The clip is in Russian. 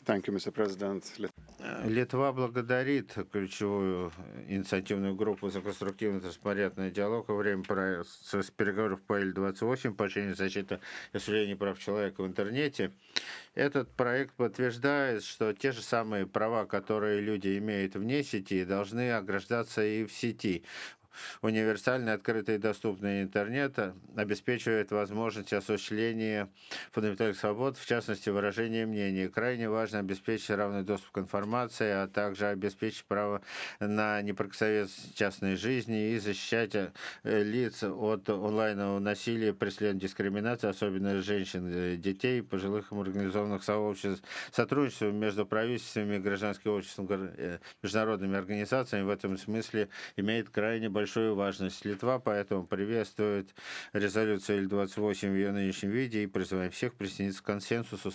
Thank you, Mr. President. Литва благодарит ключевую инициативную группу за конструктивный транспарентный диалог во время процесса переговоров по Л-28 по отношению защиты и осуществления прав человека в интернете. Этот проект подтверждает, что те же самые права, которые люди имеют вне сети, должны ограждаться и в сети. Универсальный, открытый и доступный интернет обеспечивает возможность осуществления фундаментальных свобод, в частности, выражения мнений. Крайне важно обеспечить равный доступ к информации, а также обеспечить право на неприкосновенность частной жизни и защищать лиц от онлайнового насилия, преследования, дискриминации, особенно женщин, детей, пожилых организованных сообществ. Сотрудничество между правительствами и гражданским обществом, международными организациями в этом смысле имеет крайне большую важность. Литва поэтому приветствует резолюцию Л-28 в ее нынешнем виде и призываем всех присоединиться к консенсусу.